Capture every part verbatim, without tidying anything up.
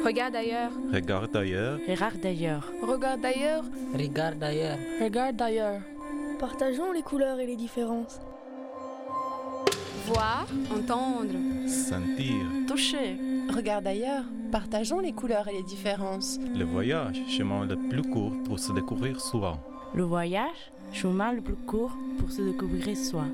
Regarde ailleurs. Regarde ailleurs. Regarde d'ailleurs. Regarde ailleurs. Regarde d'ailleurs. Regarde d'ailleurs. Partageons les couleurs et les différences. Voir, entendre. Sentir. Toucher. Regarde ailleurs. Partageons les couleurs et les différences. Le voyage, chemin le plus court pour se découvrir soi. Le voyage, chemin le plus court pour se découvrir soi.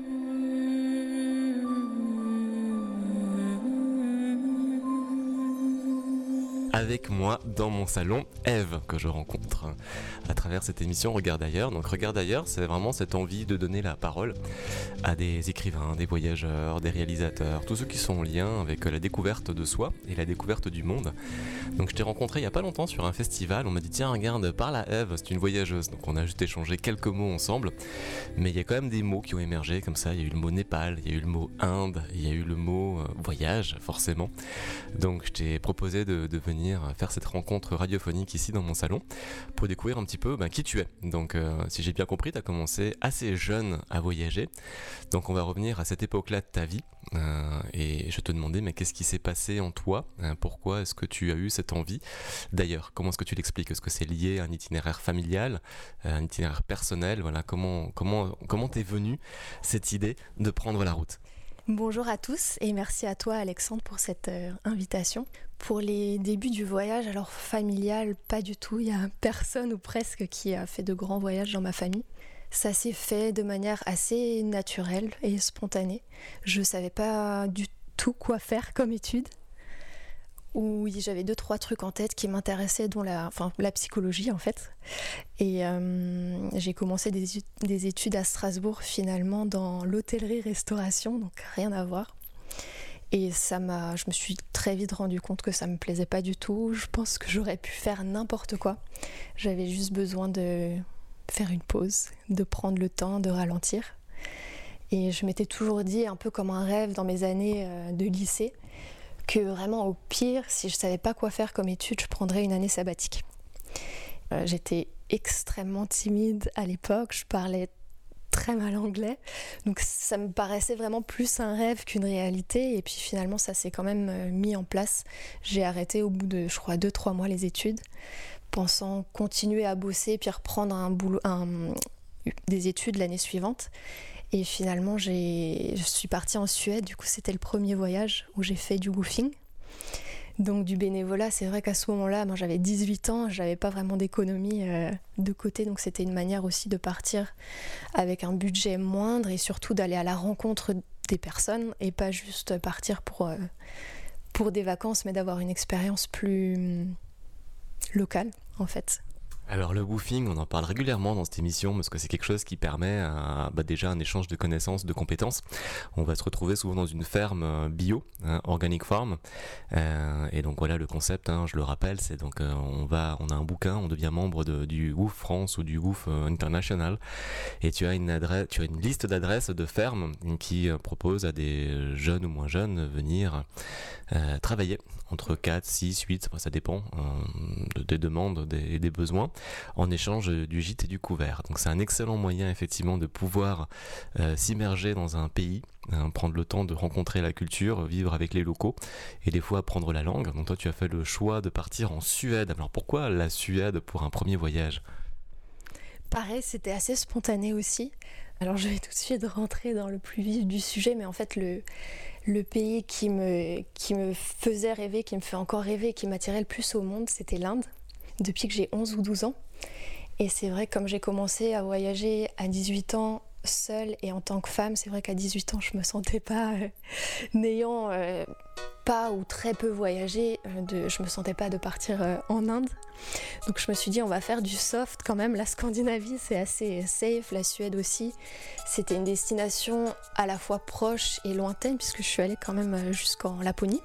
Avec moi dans mon salon, Eve, que je rencontre à travers cette émission Regarde ailleurs. Donc Regarde ailleurs, c'est vraiment cette envie de donner la parole à des écrivains, des voyageurs, des réalisateurs, tous ceux qui sont en lien avec la découverte de soi et la découverte du monde. Donc je t'ai rencontré il n'y a pas longtemps sur un festival, on m'a dit tiens regarde, parle à Eve, c'est une voyageuse. Donc on a juste échangé quelques mots ensemble, mais il y a quand même des mots qui ont émergé comme ça. Il y a eu le mot Népal, il y a eu le mot Inde, il y a eu le mot euh, voyage forcément. Donc je t'ai proposé de, de venir faire cette rencontre radiophonique ici dans mon salon pour découvrir un petit peu ben, qui tu es. Donc euh, si j'ai bien compris, tu as commencé assez jeune à voyager. Donc on va revenir à cette époque-là de ta vie euh, et je te demandais mais qu'est-ce qui s'est passé en toi, hein, pourquoi est-ce que tu as eu cette envie? D'ailleurs, comment est-ce que tu l'expliques? Est-ce que c'est lié à un itinéraire familial, un itinéraire personnel? Voilà, comment comment comment t'es venue cette idée de prendre la route? Bonjour à tous et merci à toi Alexandre pour cette euh, invitation. Pour les débuts du voyage, alors familial, pas du tout, il y a personne ou presque qui a fait de grands voyages dans ma famille. Ça s'est fait de manière assez naturelle et spontanée. Je savais pas du tout quoi faire comme étude. Oui, j'avais deux trois trucs en tête qui m'intéressaient, dont la, enfin, la psychologie en fait. Et euh, j'ai commencé des, des études à Strasbourg finalement dans l'hôtellerie-restauration, donc rien à voir. Et ça m'a, je me suis très vite rendu compte que ça me plaisait pas du tout. Je pense que j'aurais pu faire n'importe quoi. J'avais juste besoin de faire une pause, de prendre le temps, de ralentir. Et je m'étais toujours dit, un peu comme un rêve dans mes années de lycée, que vraiment au pire, si je savais pas quoi faire comme étude, je prendrais une année sabbatique. Euh, j'étais extrêmement timide à l'époque, je parlais très mal anglais, donc ça me paraissait vraiment plus un rêve qu'une réalité, et puis finalement ça s'est quand même mis en place. J'ai arrêté au bout de, je crois, deux trois mois les études, pensant continuer à bosser, puis reprendre un boulot, un, des études l'année suivante. Et finalement, j'ai... je suis partie en Suède, du coup c'était le premier voyage où j'ai fait du woofing. Donc du bénévolat, c'est vrai qu'à ce moment-là, moi j'avais dix-huit ans, j'avais pas vraiment d'économie euh, de côté, donc c'était une manière aussi de partir avec un budget moindre et surtout d'aller à la rencontre des personnes et pas juste partir pour, euh, pour des vacances, mais d'avoir une expérience plus euh, locale en fait. Alors le woofing, on en parle régulièrement dans cette émission parce que c'est quelque chose qui permet euh, bah déjà un échange de connaissances, de compétences. On va se retrouver souvent dans une ferme bio, hein, organic farm, euh, et donc voilà le concept. Hein, je le rappelle, c'est donc euh, on va, on a un bouquin, on devient membre de, du Woof France ou du Woof International, et tu as une adresse, tu as une liste d'adresses de fermes qui euh, proposent à des jeunes ou moins jeunes de venir euh, travailler entre quatre, six, huit, ça dépend euh, des demandes et des, des besoins, en échange du gîte et du couvert. Donc c'est un excellent moyen effectivement de pouvoir euh, s'immerger dans un pays, hein, prendre le temps de rencontrer la culture, vivre avec les locaux et des fois apprendre la langue. Donc toi tu as fait le choix de partir en Suède. Alors pourquoi la Suède pour un premier voyage? Pareil, c'était assez spontané aussi. Alors je vais tout de suite rentrer dans le plus vif du sujet, mais en fait le, le pays qui me, qui me faisait rêver, qui me fait encore rêver, qui m'attirait le plus au monde, c'était l'Inde, depuis que j'ai onze ou douze ans. Et c'est vrai que comme j'ai commencé à voyager à dix-huit ans seule et en tant que femme, c'est vrai qu'à dix-huit ans je me sentais pas, euh, n'ayant euh, pas ou très peu voyagé, euh, de, je me sentais pas de partir euh, en Inde. Donc je me suis dit on va faire du soft quand même. La Scandinavie c'est assez safe, la Suède aussi. C'était une destination à la fois proche et lointaine puisque je suis allée quand même jusqu'en Laponie.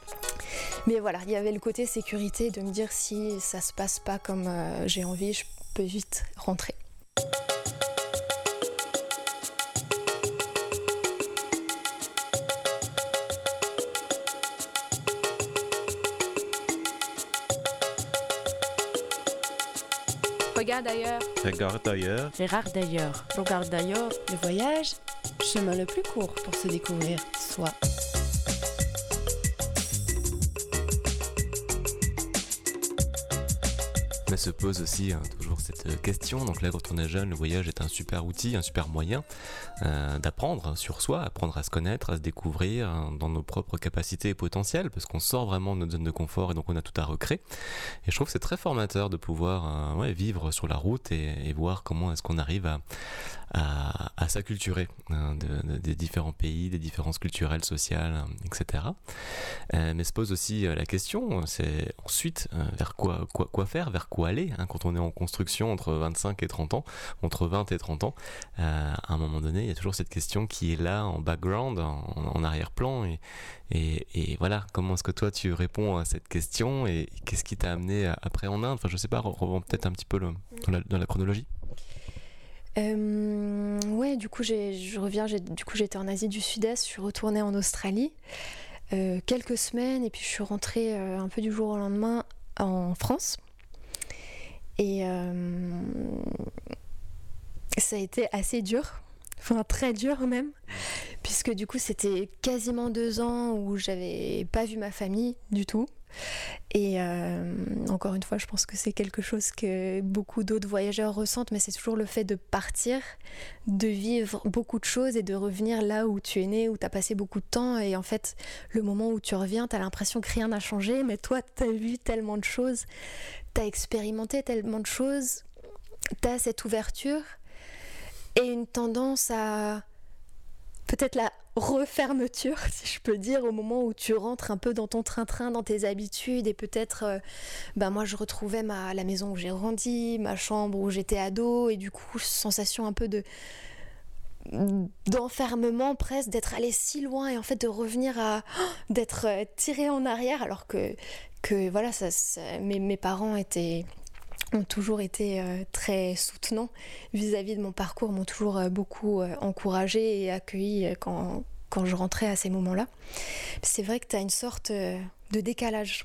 Mais voilà, il y avait le côté sécurité de me dire si ça se passe pas comme euh, j'ai envie, je peux vite rentrer. Regarde ailleurs. Regarde ailleurs. Regarde d'ailleurs. Regarde d'ailleurs. Le voyage, chemin le plus court pour se découvrir soi. Mais se pose aussi hein, toujours cette question. Donc là, quand on est jeune, le voyage est un super outil, un super moyen euh, d'apprendre sur soi, apprendre à se connaître, à se découvrir hein, dans nos propres capacités et potentiels, parce qu'on sort vraiment de notre zone de confort et donc on a tout à recréer. Et je trouve que c'est très formateur de pouvoir euh, ouais, vivre sur la route et, et voir comment est-ce qu'on arrive à, à, à s'acculturer hein, de, de, des différents pays, des différences culturelles, sociales, et cetera. Euh, mais se pose aussi euh, la question, c'est ensuite euh, vers quoi, quoi, quoi faire, vers quoi aller hein, quand on est en construction entre vingt-cinq et trente ans, entre vingt et trente ans, euh, à un moment donné, il y a toujours cette question qui est là en background, en, en arrière-plan. Et, et, et voilà, comment est-ce que toi tu réponds à cette question et qu'est-ce qui t'a amené après en Inde? Enfin, je sais pas, revenons peut-être un petit peu le, dans, la, dans la chronologie. Euh, ouais, du coup, j'ai, je reviens. J'ai, du coup, j'étais en Asie du Sud-Est. Je suis retournée en Australie euh, quelques semaines et puis je suis rentrée euh, un peu du jour au lendemain en France. Et euh, ça a été assez dur, enfin très dur même, puisque du coup c'était quasiment deux ans où j'avais pas vu ma famille du tout. Et euh, encore une fois, je pense que c'est quelque chose que beaucoup d'autres voyageurs ressentent, mais c'est toujours le fait de partir, de vivre beaucoup de choses et de revenir là où tu es né, où tu as passé beaucoup de temps. Et en fait, le moment où tu reviens, tu as l'impression que rien n'a changé, mais toi, tu as vu tellement de choses, tu as expérimenté tellement de choses, tu as cette ouverture et une tendance à peut-être la refermeture, si je peux dire, au moment où tu rentres un peu dans ton train-train, dans tes habitudes, et peut-être, euh, ben moi je retrouvais ma, la maison où j'ai grandi, ma chambre où j'étais ado, et du coup, sensation un peu de d'enfermement presque, d'être allé si loin, et en fait de revenir à, d'être tiré en arrière, alors que, que voilà, ça, ça, mes, mes parents étaient... ont toujours été euh, très soutenants vis-à-vis de mon parcours, m'ont toujours euh, beaucoup euh, encouragée et accueillie euh, quand, quand je rentrais à ces moments-là. C'est vrai que tu as une sorte euh, de décalage,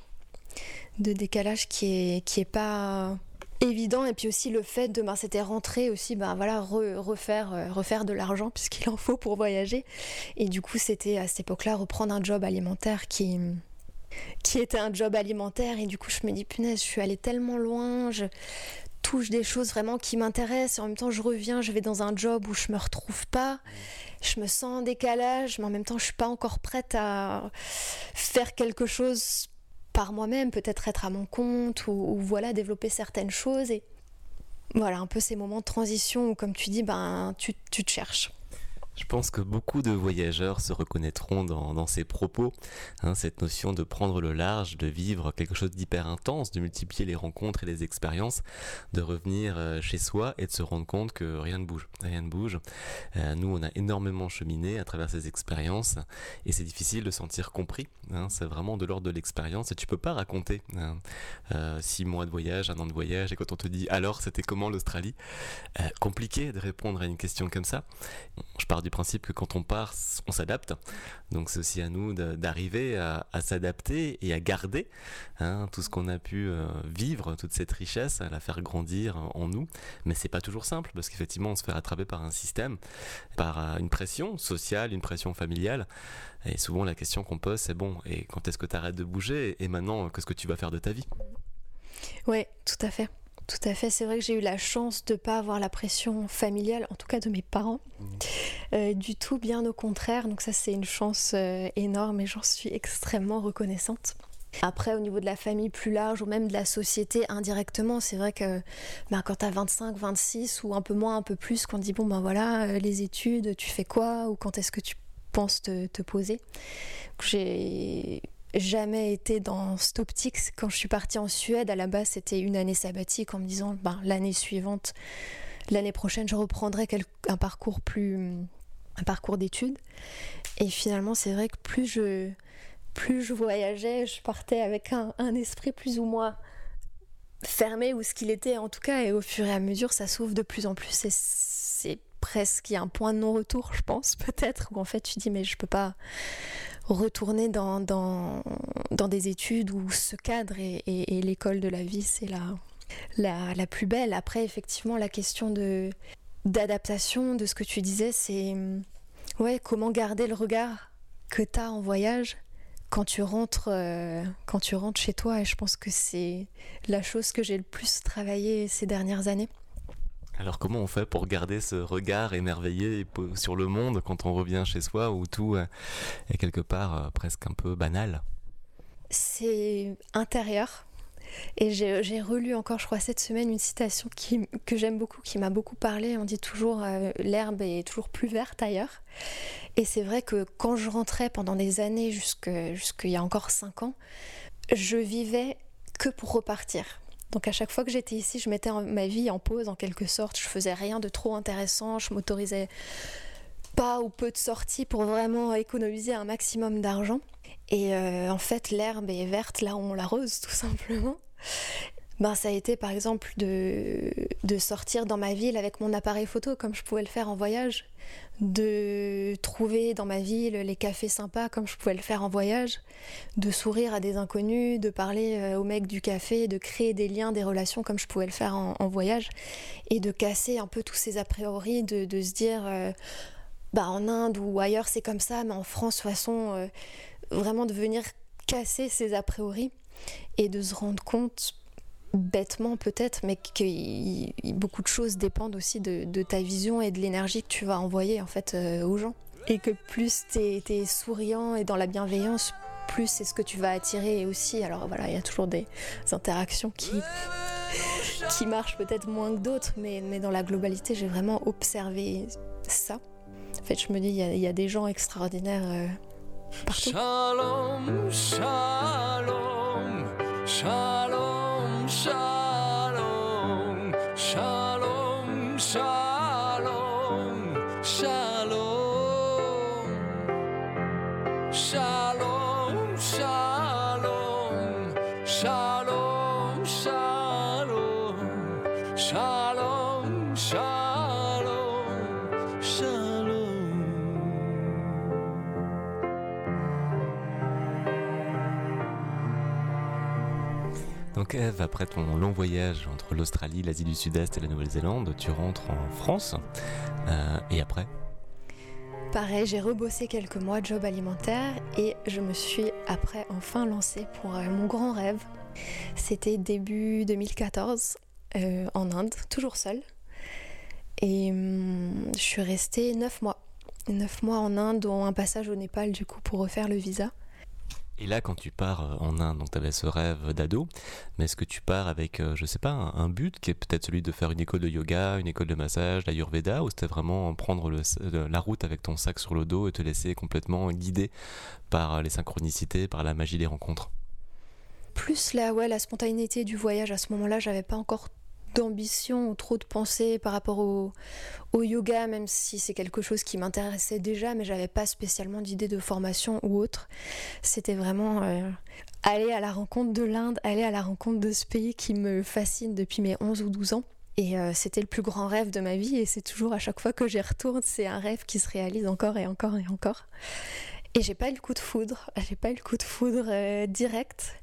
de décalage qui est, qui est pas évident, et puis aussi le fait de, ben, c'était rentrer aussi, ben voilà, re, refaire, euh, refaire de l'argent puisqu'il en faut pour voyager, et du coup c'était à cette époque-là reprendre un job alimentaire qui... qui était un job alimentaire, et du coup je me dis punaise, je suis allée tellement loin, je touche des choses vraiment qui m'intéressent, et en même temps je reviens, je vais dans un job où je me retrouve pas, je me sens en décalage, mais en même temps je suis pas encore prête à faire quelque chose par moi-même, peut-être être à mon compte, ou, ou voilà, développer certaines choses, et voilà, un peu ces moments de transition où, comme tu dis, ben tu, tu te cherches. Je pense que beaucoup de voyageurs se reconnaîtront dans, dans ces propos, hein, cette notion de prendre le large, de vivre quelque chose d'hyper intense, de multiplier les rencontres et les expériences, de revenir euh, chez soi et de se rendre compte que rien ne bouge, rien ne bouge. Euh, nous, on a énormément cheminé à travers ces expériences et c'est difficile de se sentir compris, hein, c'est vraiment de l'ordre de l'expérience et tu peux pas raconter hein, euh, six mois de voyage, un an de voyage, et quand on te dit alors c'était comment l'Australie, euh, compliqué de répondre à une question comme ça. Je pars du principe que quand on part, on s'adapte. Donc c'est aussi à nous de, d'arriver à, à s'adapter et à garder hein, tout ce qu'on a pu euh, vivre, toute cette richesse, à la faire grandir en nous. Mais c'est pas toujours simple parce qu'effectivement on se fait rattraper par un système, par euh, une pression sociale, une pression familiale. Et souvent la question qu'on pose c'est bon, et quand est-ce que tu arrêtes de bouger, et maintenant qu'est-ce que tu vas faire de ta vie? Oui, tout à fait. Tout à fait, c'est vrai que j'ai eu la chance de ne pas avoir la pression familiale, en tout cas de mes parents, mmh. euh, du tout, bien au contraire. Donc ça, c'est une chance euh, énorme et j'en suis extrêmement reconnaissante. Après, au niveau de la famille plus large ou même de la société indirectement, c'est vrai que ben, quand tu as vingt-cinq, vingt-six ou un peu moins, un peu plus, qu'on dit bon ben voilà, euh, les études, tu fais quoi, ou quand est-ce que tu penses te, te poser. J'ai... jamais été dans cette optique. Quand je suis partie en Suède, à la base c'était une année sabbatique en me disant ben, l'année suivante, l'année prochaine je reprendrai quel, un parcours plus un parcours d'études, et finalement c'est vrai que plus je plus je voyageais, je partais avec un, un esprit plus ou moins fermé, ou ce qu'il était en tout cas, et au fur et à mesure ça s'ouvre de plus en plus, et c'est presque, il y a un point de non-retour je pense, peut-être, où en fait tu dis mais je peux pas retourner dans, dans, dans des études où ce cadre et, et, et l'école de la vie c'est la, la, la plus belle. Après effectivement la question de, d'adaptation, de ce que tu disais, c'est ouais, comment garder le regard que tu as en voyage quand tu rentres, euh, quand tu rentres chez toi, et je pense que c'est la chose que j'ai le plus travaillé ces dernières années. Alors comment on fait pour garder ce regard émerveillé sur le monde quand on revient chez soi où tout est quelque part presque un peu banal ? C'est intérieur. Et j'ai, j'ai relu encore, je crois, cette semaine, une citation qui, que j'aime beaucoup, qui m'a beaucoup parlé. On dit toujours euh, « l'herbe est toujours plus verte ailleurs ». Et c'est vrai que quand je rentrais pendant des années, jusque, jusqu'il y a encore cinq ans, je vivais que pour repartir. Donc à chaque fois que j'étais ici, je mettais en, ma vie en pause en quelque sorte. Je faisais rien de trop intéressant, je m'autorisais pas ou peu de sorties pour vraiment économiser un maximum d'argent. Et euh, en fait, l'herbe est verte là où on l'arrose, tout simplement. Ben, ça a été par exemple de, de sortir dans ma ville avec mon appareil photo comme je pouvais le faire en voyage, de trouver dans ma ville les cafés sympas comme je pouvais le faire en voyage, de sourire à des inconnus, de parler aux mecs du café, de créer des liens, des relations comme je pouvais le faire en, en voyage, et de casser un peu tous ces a priori, de, de se dire euh, bah, en Inde ou ailleurs c'est comme ça, mais en France de toute façon, euh, vraiment de venir casser ces a priori et de se rendre compte bêtement peut-être, mais que y, y, beaucoup de choses dépendent aussi de, de ta vision et de l'énergie que tu vas envoyer en fait euh, aux gens. Et que plus t'es, t'es souriant et dans la bienveillance, plus c'est ce que tu vas attirer aussi. Alors voilà, il y a toujours des interactions qui, qui marchent peut-être moins que d'autres, mais, mais dans la globalité, j'ai vraiment observé ça. En fait, je me dis, il y, y a des gens extraordinaires euh, partout. Shalom, shalom, shalom. Shalom, shalom, shalom, shalom, shalom, shalom, shalom, shalom, shalom, shalom, shalom. Donc Ève, après ton long voyage entre l'Australie, l'Asie du Sud-Est et la Nouvelle-Zélande, tu rentres en France, euh, et après ? Pareil, j'ai rebossé quelques mois de job alimentaire et je me suis après enfin lancée pour euh, mon grand rêve. C'était début deux mille quatorze, euh, en Inde, toujours seule. Et hum, je suis restée neuf mois. neuf mois en Inde, dont un passage au Népal du coup pour refaire le visa. Et là, quand tu pars en Inde, donc tu avais ce rêve d'ado, mais est-ce que tu pars avec, euh, je sais pas, un, un but qui est peut-être celui de faire une école de yoga, une école de massage, l'Ayurveda, ou c'était vraiment prendre le, la route avec ton sac sur le dos et te laisser complètement guider par les synchronicités, par la magie des rencontres ? Plus la, ouais, la spontanéité du voyage, à ce moment-là, j'avais pas encore d'ambition ou trop de pensée par rapport au, au yoga, même si c'est quelque chose qui m'intéressait déjà, mais j'avais pas spécialement d'idée de formation ou autre. C'était vraiment euh, aller à la rencontre de l'Inde, aller à la rencontre de ce pays qui me fascine depuis mes onze ou douze ans. Et euh, c'était le plus grand rêve de ma vie, et c'est toujours à chaque fois que j'y retourne, c'est un rêve qui se réalise encore et encore et encore. Et j'ai pas eu le coup de foudre, j'ai pas eu le coup de foudre euh, direct.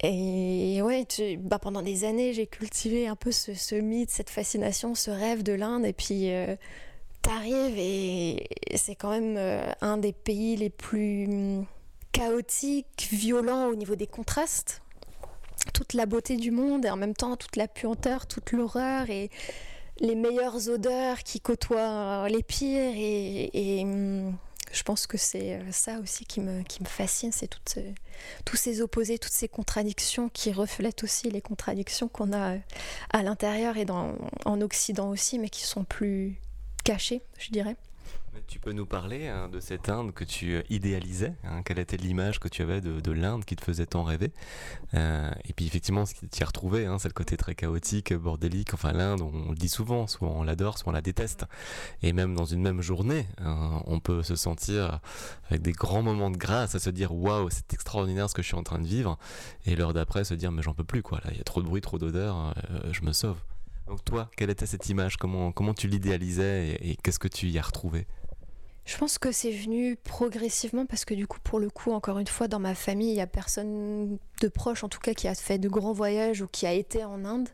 Et ouais, tu, bah pendant des années, j'ai cultivé un peu ce, ce mythe, cette fascination, ce rêve de l'Inde. Et puis, euh, t'arrives et c'est quand même euh, un des pays les plus chaotiques, violents au niveau des contrastes. Toute la beauté du monde et en même temps toute la puanteur, toute l'horreur et les meilleures odeurs qui côtoient les pires. Et... et je pense que c'est ça aussi qui me, qui me fascine, c'est toutes, tous ces opposés, toutes ces contradictions qui reflètent aussi les contradictions qu'on a à l'intérieur et dans, en Occident aussi, mais qui sont plus cachées, je dirais. Mais tu peux nous parler hein, de cette Inde que tu idéalisais, hein, quelle était l'image que tu avais de, de l'Inde qui te faisait tant rêver, euh, et puis effectivement ce qui t'y a retrouvé, hein, c'est le côté très chaotique, bordélique, enfin l'Inde on le dit souvent, soit on l'adore, soit on la déteste, et même dans une même journée, hein, on peut se sentir avec des grands moments de grâce, à se dire waouh c'est extraordinaire ce que je suis en train de vivre, et l'heure d'après se dire mais j'en peux plus quoi, là il y a trop de bruit, trop d'odeur, euh, je me sauve. Donc toi, quelle était cette image, comment, comment tu l'idéalisais et, et qu'est-ce que tu y as retrouvé ? Je pense que c'est venu progressivement parce que du coup, pour le coup, encore une fois, dans ma famille, il n'y a personne de proche, en tout cas, qui a fait de grands voyages ou qui a été en Inde.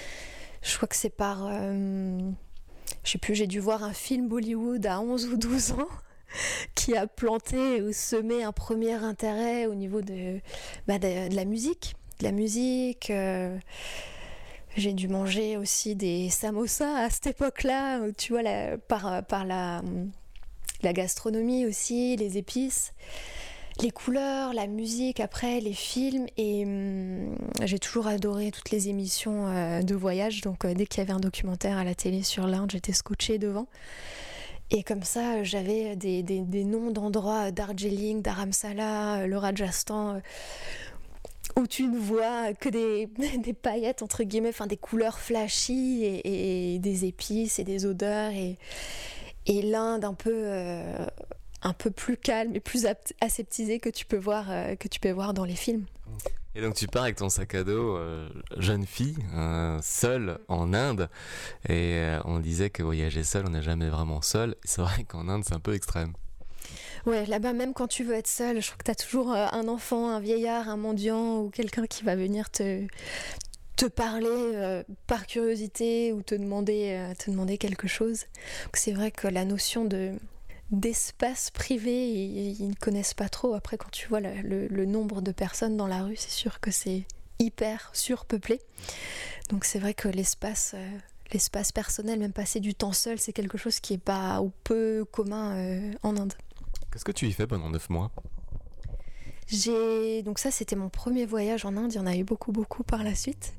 Je crois que c'est par... Euh, je sais plus, j'ai dû voir un film Bollywood à onze ou douze ans qui a planté ou semé un premier intérêt au niveau de, bah, de, de la musique. De la musique. Euh, j'ai dû manger aussi des samosas à cette époque-là, tu vois, la, par, par la, la gastronomie aussi, les épices. Les couleurs, la musique, après les films, et hum, j'ai toujours adoré toutes les émissions euh, de voyage, donc euh, dès qu'il y avait un documentaire à la télé sur l'Inde, j'étais scotchée devant. Et comme ça, j'avais des, des, des noms d'endroits, Darjeeling, Dharamsala, le Rajasthan, euh, où tu ne vois que des, des paillettes, entre guillemets, enfin des couleurs flashy, et, et des épices et des odeurs, et, et l'Inde un peu... Euh, un peu plus calme et plus aseptisé que tu peux voir, euh, que tu peux voir dans les films. Et donc tu pars avec ton sac à dos, euh, jeune fille, euh, seule en Inde, et euh, on disait que voyager seul, on n'est jamais vraiment seul. C'est vrai qu'en Inde, c'est un peu extrême. Ouais, là-bas, même quand tu veux être seul, je crois que tu as toujours euh, un enfant, un vieillard, un mendiant ou quelqu'un qui va venir te... te parler euh, par curiosité ou te demander, euh, te demander quelque chose. Donc c'est vrai que la notion de... d'espace privé, ils, ils ne connaissent pas trop. Après, quand tu vois le, le, le nombre de personnes dans la rue, c'est sûr que c'est hyper surpeuplé. Donc c'est vrai que l'espace, euh, l'espace personnel, même passer du temps seul, c'est quelque chose qui est pas ou peu commun euh, en Inde. Qu'est-ce que tu y fais pendant neuf mois ? J'ai... Donc ça, c'était mon premier voyage en Inde. Il y en a eu beaucoup, beaucoup par la suite.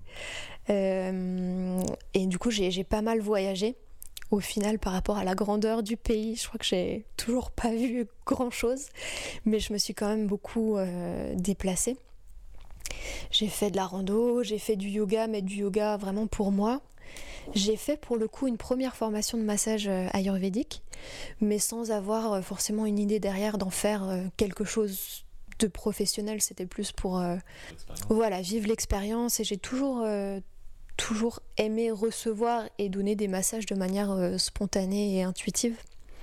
Euh... Et du coup, j'ai, j'ai pas mal voyagé. Au final, par rapport à la grandeur du pays, je crois que j'ai toujours pas vu grand-chose, mais je me suis quand même beaucoup euh, déplacée. J'ai fait de la rando, j'ai fait du yoga, mais du yoga vraiment pour moi. J'ai fait pour le coup une première formation de massage ayurvédique, mais sans avoir forcément une idée derrière d'en faire quelque chose de professionnel. C'était plus pour euh, voilà, vivre l'expérience, et j'ai toujours... Euh, toujours aimé recevoir et donner des massages de manière euh, spontanée et intuitive.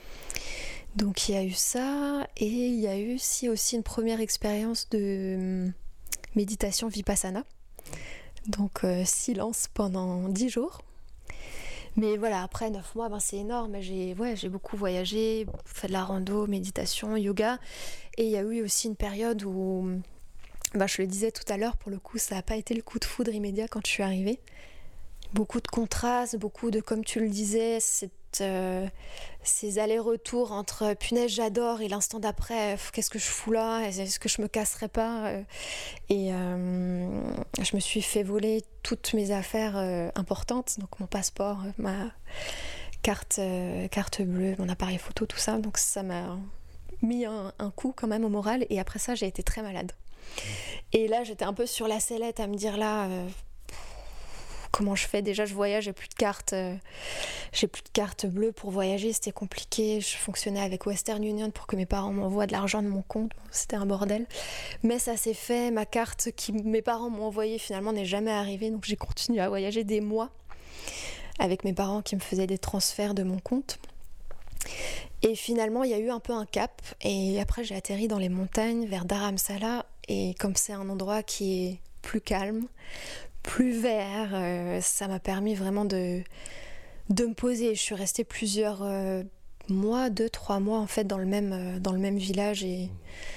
Donc il y a eu ça, et il y a eu aussi, aussi une première expérience de euh, méditation vipassana. Donc euh, silence pendant dix jours. Mais voilà, après neuf mois, ben, c'est énorme. J'ai, ouais, j'ai beaucoup voyagé, fait de la rando, méditation, yoga. Et il y a eu aussi une période où... Bah, je le disais tout à l'heure, pour le coup, ça n'a pas été le coup de foudre immédiat quand je suis arrivée. Beaucoup de contrastes, beaucoup de, comme tu le disais, cette, euh, ces allers-retours entre punaise, j'adore, et l'instant d'après, qu'est-ce que je fous là ? Est-ce que je me casserais pas ? Et euh, je me suis fait voler toutes mes affaires euh, importantes, donc mon passeport, ma carte, euh, carte bleue, mon appareil photo, tout ça. Donc ça m'a mis un, un coup quand même au moral, et après ça, j'ai été très malade. Et là j'étais un peu sur la sellette à me dire là euh, comment je fais, déjà je voyage, j'ai plus de carte euh, j'ai plus de carte bleue pour voyager, c'était compliqué, je fonctionnais avec Western Union pour que mes parents m'envoient de l'argent de mon compte, c'était un bordel, mais ça s'est fait. Ma carte que mes parents m'ont envoyée finalement n'est jamais arrivée, donc j'ai continué à voyager des mois avec mes parents qui me faisaient des transferts de mon compte. Et finalement, il y a eu un peu un cap, et après j'ai atterri dans les montagnes vers Dharamsala, et comme c'est un endroit qui est plus calme, plus vert, euh, ça m'a permis vraiment de, de me poser. Je suis restée plusieurs euh, mois, deux, trois mois en fait dans le même, euh, dans le même village, et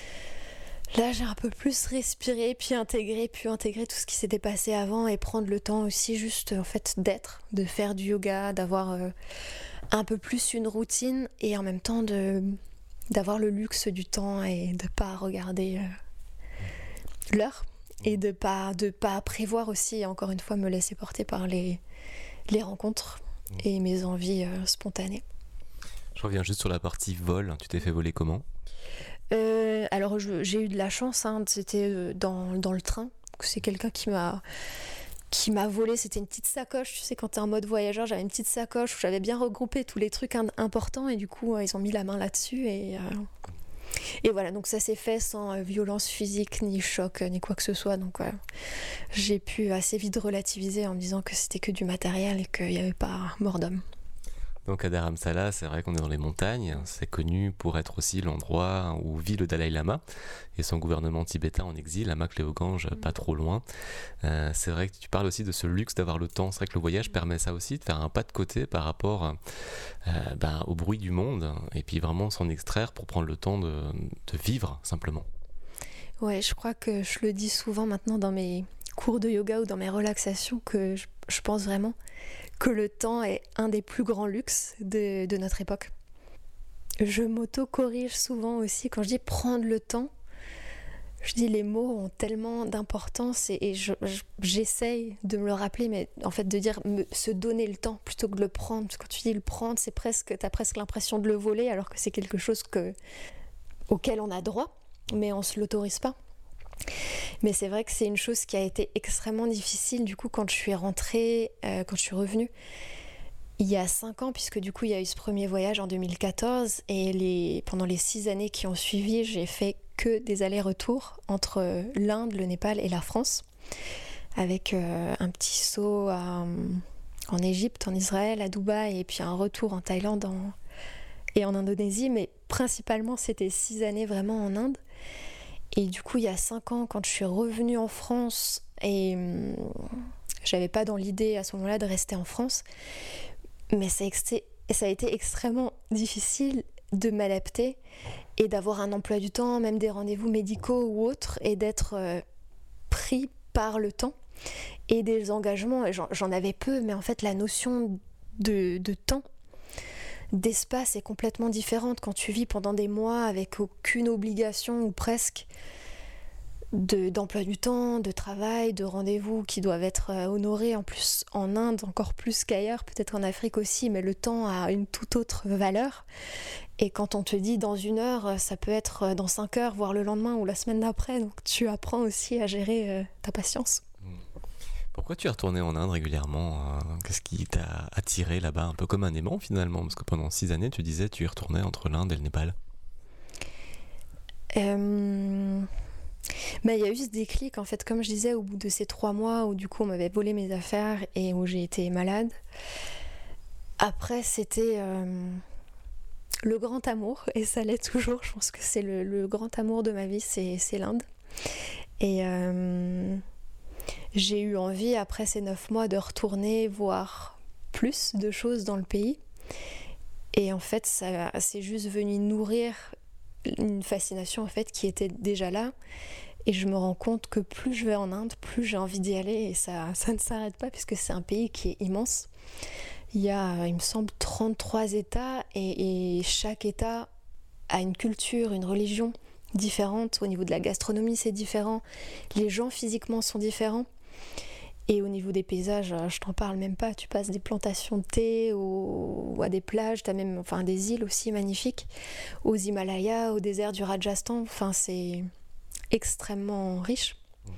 là j'ai un peu plus respiré, puis intégré, puis intégré tout ce qui s'était passé avant, et prendre le temps aussi juste en fait d'être, de faire du yoga, d'avoir euh, un peu plus une routine, et en même temps de, d'avoir le luxe du temps et de pas regarder euh, l'heure, et de pas, de pas prévoir aussi, encore une fois, me laisser porter par les, les rencontres et mes envies euh, spontanées. Je reviens juste sur la partie vol. Tu t'es fait voler comment ? euh, Alors je, j'ai eu de la chance, hein, c'était dans, dans le train. C'est quelqu'un qui m'a... qui m'a volé, c'était une petite sacoche, tu sais, quand t'es en mode voyageur, j'avais une petite sacoche où j'avais bien regroupé tous les trucs in- importants, et du coup ils ont mis la main là-dessus, et, euh... et voilà, donc ça s'est fait sans euh, violence physique, ni choc, ni quoi que ce soit, donc euh, j'ai pu assez vite relativiser en me disant que c'était que du matériel et qu'il n'y avait pas mort d'homme. Donc à Dharamsala, c'est vrai qu'on est dans les montagnes, c'est connu pour être aussi l'endroit où vit le Dalai Lama et son gouvernement tibétain en exil, à Makleoganj, pas trop loin. Euh, c'est vrai que tu parles aussi de ce luxe d'avoir le temps, c'est vrai que le voyage permet ça aussi, de faire un pas de côté par rapport euh, ben, au bruit du monde et puis vraiment s'en extraire pour prendre le temps de, de vivre simplement. Ouais, je crois que je le dis souvent maintenant dans mes cours de yoga ou dans mes relaxations que je, je pense vraiment que le temps est un des plus grands luxes de, de notre époque. Je m'auto-corrige souvent aussi quand je dis prendre le temps. Je dis les mots ont tellement d'importance et, et je, je, j'essaye de me le rappeler, mais en fait de dire me, se donner le temps plutôt que de le prendre. Parce que quand tu dis le prendre, c'est presque, t'as presque l'impression de le voler alors que c'est quelque chose que, auquel on a droit, mais on ne se l'autorise pas. Mais c'est vrai que c'est une chose qui a été extrêmement difficile du coup quand je suis rentrée, euh, quand je suis revenue il y a cinq ans, puisque du coup il y a eu ce premier voyage en deux mille quatorze et les, pendant les six années qui ont suivi, j'ai fait que des allers-retours entre l'Inde, le Népal et la France, avec euh, un petit saut à, en Égypte, en Israël, à Dubaï et puis un retour en Thaïlande en, et en Indonésie, mais principalement c'était six années vraiment en Inde. Et du coup, il y a cinq ans, quand je suis revenue en France, et hum, j'avais pas dans l'idée à ce moment-là de rester en France, mais ça a, été, ça a été extrêmement difficile de m'adapter et d'avoir un emploi du temps, même des rendez-vous médicaux ou autres, et d'être euh, pris par le temps et des engagements. J'en, j'en avais peu, mais en fait, la notion de, de temps, d'espace est complètement différente quand tu vis pendant des mois avec aucune obligation ou presque de, d'emploi du temps, de travail, de rendez-vous qui doivent être honorés en plus en Inde encore plus qu'ailleurs, peut-être en Afrique aussi, mais le temps a une toute autre valeur. Et quand on te dit dans une heure, ça peut être dans cinq heures, voire le lendemain ou la semaine d'après, donc tu apprends aussi à gérer euh, ta patience. Pourquoi tu es retourné en Inde régulièrement ? Qu'est-ce qui t'a attiré là-bas, un peu comme un aimant finalement ? Parce que pendant six années, tu disais tu y retournais entre l'Inde et le Népal. Euh... Ben, y a eu ce déclic, en fait, comme je disais, au bout de ces trois mois où du coup on m'avait volé mes affaires et où j'ai été malade. Après, c'était euh, le grand amour, et ça l'est toujours. Je pense que c'est le, le grand amour de ma vie, c'est, c'est l'Inde. Et... Euh... j'ai eu envie, après ces neuf mois, de retourner voir plus de choses dans le pays. Et en fait, ça, c'est juste venu nourrir une fascination en fait, qui était déjà là. Et je me rends compte que plus je vais en Inde, plus j'ai envie d'y aller. Et ça, ça ne s'arrête pas, puisque c'est un pays qui est immense. Il y a, il me semble, trente-trois États. Et, et chaque État a une culture, une religion différentes. Au niveau de la gastronomie, c'est différent. Les gens physiquement sont différents. Et au niveau des paysages, je t'en parle même pas. Tu passes des plantations de thé ou à des plages, tu as même enfin, des îles aussi magnifiques, aux Himalayas, au désert du Rajasthan. Enfin, c'est extrêmement riche.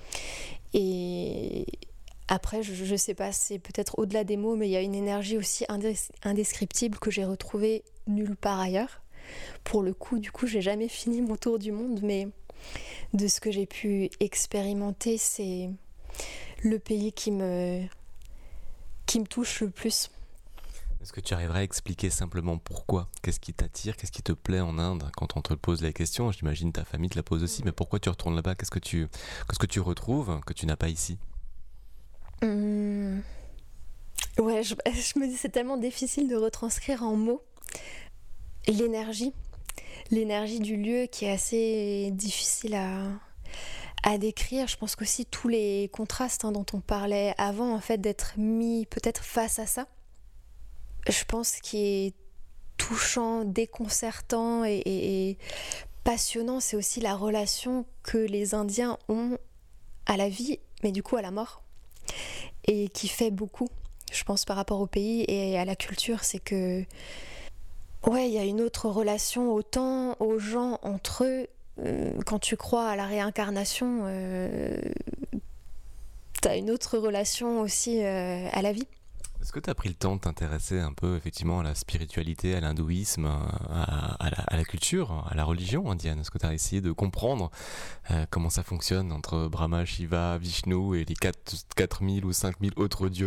Et après, je, je sais pas, c'est peut-être au-delà des mots, mais il y a une énergie aussi indés- indescriptible que j'ai retrouvée nulle part ailleurs. Pour le coup, du coup, j'ai jamais fini mon tour du monde, mais de ce que j'ai pu expérimenter, c'est le pays qui me, qui me touche le plus. Est-ce que tu arriverais à expliquer simplement pourquoi ? Qu'est-ce qui t'attire ? Qu'est-ce qui te plaît en Inde ? Quand on te pose la question, j'imagine ta famille te la pose aussi, mais pourquoi tu retournes là-bas ? Qu'est-ce que tu, qu'est-ce que tu retrouves que tu n'as pas ici ? Hum... Ouais, je, je me dis c'est tellement difficile de retranscrire en mots. L'énergie, l'énergie du lieu qui est assez difficile à, à décrire. Je pense qu'aussi tous les contrastes hein, dont on parlait avant, en fait, d'être mis peut-être face à ça. Je pense qu'il est touchant, déconcertant et, et, et passionnant, c'est aussi la relation que les Indiens ont à la vie, mais du coup à la mort, et qui fait beaucoup, je pense, par rapport au pays et à la culture, c'est que ouais, il y a une autre relation autant aux gens entre eux. Euh, quand tu crois à la réincarnation, euh, t'as une autre relation aussi euh, à la vie. Est-ce que tu as pris le temps de t'intéresser un peu effectivement à la spiritualité, à l'hindouisme, à, à, la, à la culture, à la religion indienne ? Est-ce que tu as essayé de comprendre euh, comment ça fonctionne entre Brahma, Shiva, Vishnu et les quatre mille ou cinq mille autres dieux ?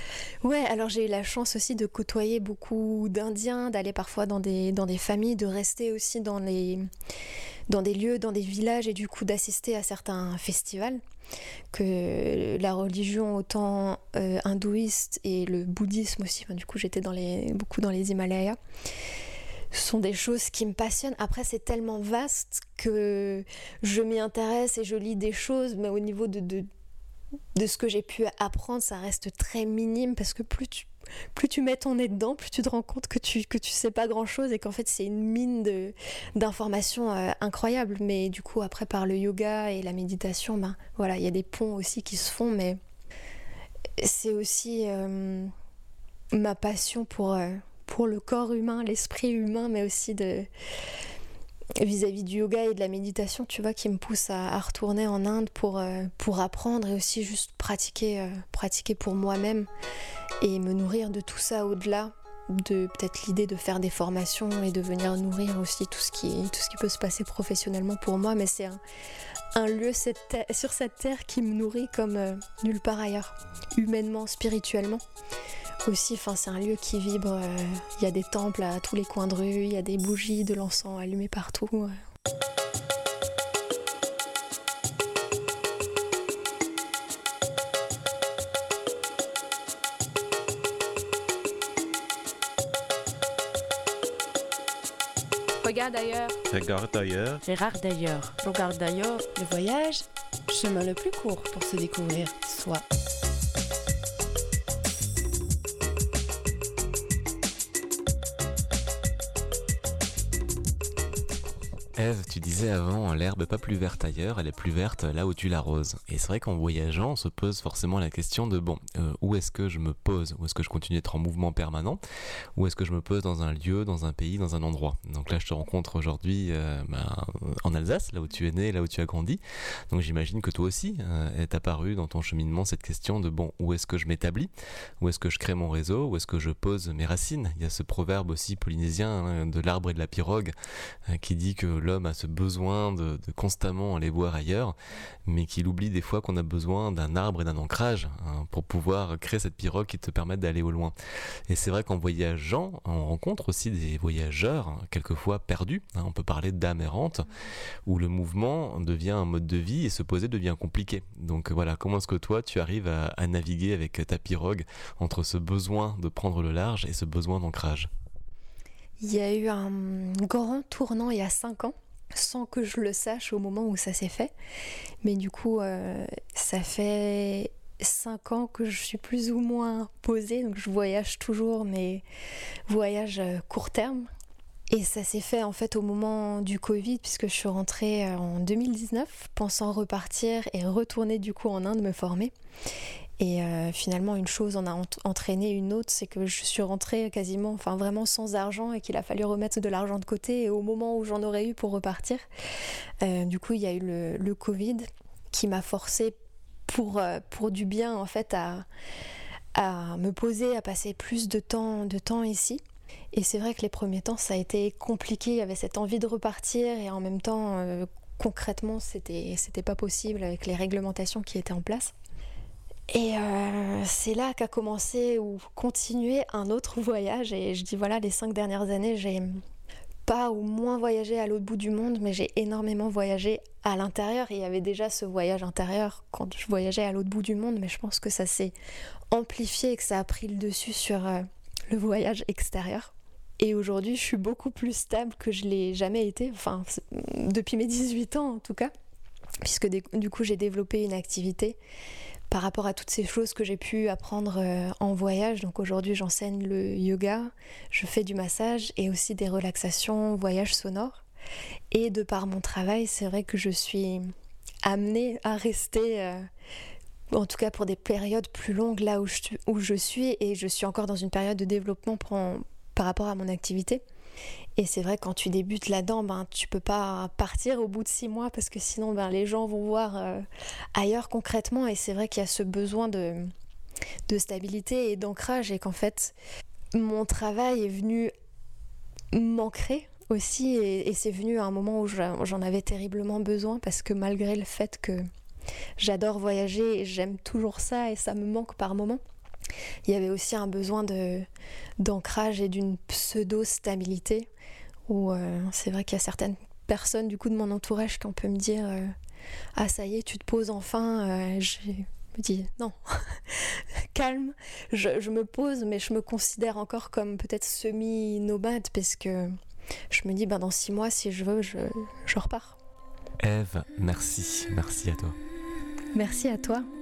Ouais, alors j'ai eu la chance aussi de côtoyer beaucoup d'Indiens, d'aller parfois dans des, dans des familles, de rester aussi dans, les, dans des lieux, dans des villages et du coup d'assister à certains festivals. Que la religion autant euh, hindouiste et le bouddhisme aussi, enfin, du coup j'étais dans les, beaucoup dans les Himalayas, sont des choses qui me passionnent. Après c'est tellement vaste que je m'y intéresse et je lis des choses, mais au niveau de, de, de ce que j'ai pu apprendre, ça reste très minime parce que plus tu, plus tu mets ton nez dedans, plus tu te rends compte que tu, que tu sais pas grand chose et qu'en fait c'est une mine de, d'informations euh, incroyables. Mais du coup après par le yoga et la méditation, ben voilà, il y a des ponts aussi qui se font, mais c'est aussi euh, ma passion pour, euh, pour le corps humain, l'esprit humain, mais aussi de vis-à-vis du yoga et de la méditation, tu vois, qui me pousse à, à retourner en Inde pour, euh, pour apprendre et aussi juste pratiquer, euh, pratiquer pour moi-même et me nourrir de tout ça au-delà de peut-être l'idée de faire des formations et de venir nourrir aussi tout ce qui, tout ce qui peut se passer professionnellement pour moi. Mais c'est un, un lieu cette terre, sur cette terre qui me nourrit comme euh, nulle part ailleurs, humainement, spirituellement. Aussi, enfin, c'est un lieu qui vibre, il euh, y a des temples à tous les coins de rue, il y a des bougies, de l'encens allumé partout. Euh. Regarde ailleurs. Regarde ailleurs. Regarde d'ailleurs. Regarde d'ailleurs, le voyage, chemin le plus court pour se découvrir soi. Ève, tu disais avant, l'herbe n'est pas plus verte ailleurs, elle est plus verte là où tu l'arroses. Et c'est vrai qu'en voyageant, on se pose forcément la question de, bon, euh, où est-ce que je me pose? Où est-ce que je continue d'être en mouvement permanent? Où est-ce que je me pose dans un lieu, dans un pays, dans un endroit? Donc là, je te rencontre aujourd'hui euh, ben, en Alsace, là où tu es né, là où tu as grandi. Donc j'imagine que toi aussi euh, est apparue dans ton cheminement cette question de, bon, où est-ce que je m'établis? Où est-ce que je crée mon réseau? Où est-ce que je pose mes racines? Il y a ce proverbe aussi polynésien hein, de l'arbre et de la pirogue euh, qui dit que l'homme a ce besoin de, de constamment aller voir ailleurs, mais qu'il oublie des fois qu'on a besoin d'un arbre et d'un ancrage hein, pour pouvoir créer cette pirogue qui te permette d'aller au loin. Et c'est vrai qu'en voyageant, on rencontre aussi des voyageurs, quelquefois perdus, hein, on peut parler d'âme errante, où le mouvement devient un mode de vie et se poser devient compliqué. Donc voilà, comment est-ce que toi tu arrives à, à naviguer avec ta pirogue entre ce besoin de prendre le large et ce besoin d'ancrage? Il y a eu un grand tournant il y a cinq ans, sans que je le sache au moment où ça s'est fait. Mais du coup, euh, ça fait cinq ans que je suis plus ou moins posée, donc je voyage toujours, mais voyage court terme. Et ça s'est fait en fait au moment du Covid, puisque je suis rentrée en deux mille dix-neuf, pensant repartir et retourner du coup en Inde me former. Et euh, finalement, une chose en a ent- entraîné une autre, c'est que je suis rentrée quasiment, enfin vraiment sans argent et qu'il a fallu remettre de l'argent de côté. Et au moment où j'en aurais eu pour repartir, euh, du coup, il y a eu le, le Covid qui m'a forcée pour, euh, pour du bien en fait à, à me poser, à passer plus de temps, de temps ici. Et c'est vrai que les premiers temps, ça a été compliqué. Il y avait cette envie de repartir et en même temps, euh, concrètement, c'était, c'était pas possible avec les réglementations qui étaient en place. Et euh, c'est là qu'a commencé ou continué un autre voyage. Et je dis voilà, les cinq dernières années, j'ai pas ou moins voyagé à l'autre bout du monde, mais j'ai énormément voyagé à l'intérieur. Et il y avait déjà ce voyage intérieur quand je voyageais à l'autre bout du monde, mais je pense que ça s'est amplifié et que ça a pris le dessus sur euh, le voyage extérieur. Et aujourd'hui, je suis beaucoup plus stable que je l'ai jamais été, enfin depuis mes dix-huit ans en tout cas, puisque du coup j'ai développé une activité par rapport à toutes ces choses que j'ai pu apprendre euh, en voyage. Donc aujourd'hui, j'enseigne le yoga, je fais du massage et aussi des relaxations, voyages sonores. Et de par mon travail, c'est vrai que je suis amenée à rester, euh, en tout cas pour des périodes plus longues là où je, où je suis. Et je suis encore dans une période de développement pour en, par rapport à mon activité. Et c'est vrai, quand tu débutes là-dedans, ben, tu peux pas partir au bout de six mois parce que sinon ben, les gens vont voir euh, ailleurs concrètement. Et c'est vrai qu'il y a ce besoin de, de stabilité et d'ancrage et qu'en fait, mon travail est venu m'ancrer aussi et, et c'est venu à un moment où j'en avais terriblement besoin parce que malgré le fait que j'adore voyager et j'aime toujours ça et ça me manque par moments, il y avait aussi un besoin de, d'ancrage et d'une pseudo-stabilité où euh, c'est vrai qu'il y a certaines personnes du coup de mon entourage qui on peut me dire euh, ah ça y est tu te poses enfin, euh, je me dis non calme, je, je me pose mais je me considère encore comme peut-être semi-nomade parce que je me dis ben dans six mois si je veux je, je repars. Ève, merci, merci à toi. Merci à toi.